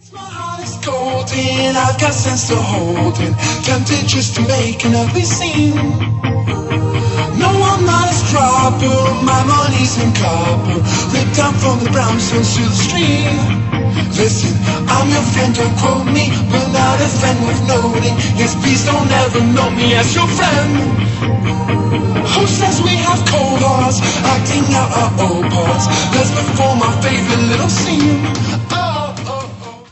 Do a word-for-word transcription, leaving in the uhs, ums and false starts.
My heart is golden, I've got sense to hold it. Tempted just to make an ugly scene. No, I'm not a scrubber, my money's in copper. Ripped down from the brownstones to the stream. Listen, I'm your friend, don't quote me, but not a friend worth noting. Yes, please don't ever know me as your friend. Who says we have cold hearts, acting out our old parts? Let's perform our favorite little scene.